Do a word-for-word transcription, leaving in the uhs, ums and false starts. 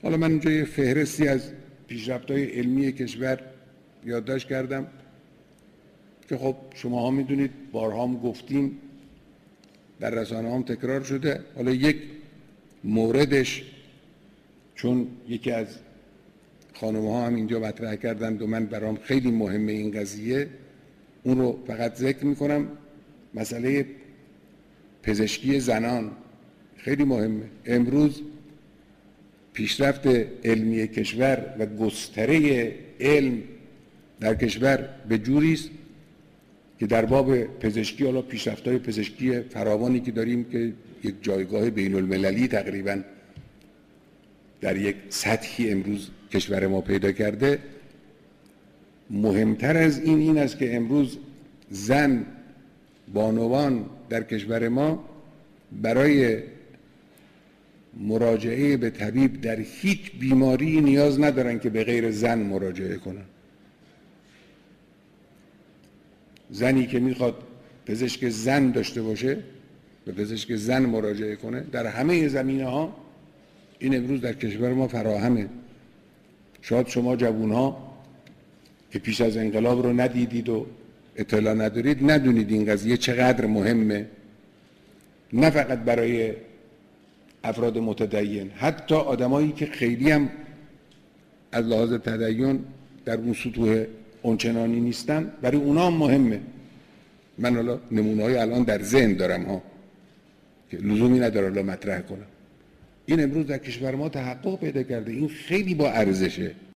حالا من اینجا یه فهرستی از پیشرفت‌های علمی کشور یادداشت کردم که خب شماها میدونید، بارها هم گفتیم، در رسانه هم تکرار شده. حالا یک موردش، چون یکی از خانم‌ها هم اینجا مطرح کردند و من برام خیلی مهمه این قضیه، اون رو فقط ذکر میکنم. مسئله پزشکی زنان خیلی مهمه. امروز پیشرفت علمی کشور و گستره علم در کشور به جوری است که در باب پزشکی، حالا پیشرفت‌های پزشکی فراوانی که داریم که یک جایگاه بین المللی تقریبا در یک سطحی امروز کشور ما پیدا کرده، مهمتر از این این است که امروز زن بانوان در کشور ما برای مراجعه به طبیب در هیچ بیماری نیاز ندارن که به غیر زن مراجعه کنن. زنی که میخواد پزشک زن داشته باشه، به پزشک زن مراجعه کنه در همه زمینه ها. این امروز در کشور ما فراهمه. شاید شما جوانها که پیش از انقلاب رو ندیدید و اطلاع ندارید، ندونید این قضیه چقدر مهمه، نه فقط برای افراد متدین، حتی آدمایی که خیلی هم از لحاظ تدین در اون سطوح اونچنانی نیستن، برای اونا هم مهمه. من حالا نمونه‌های الان در ذهن دارم ها که لزومی نداره حالا مطرح کنم. این امروز در کشور ما تحقق پیدا کرده. این خیلی با ارزشه.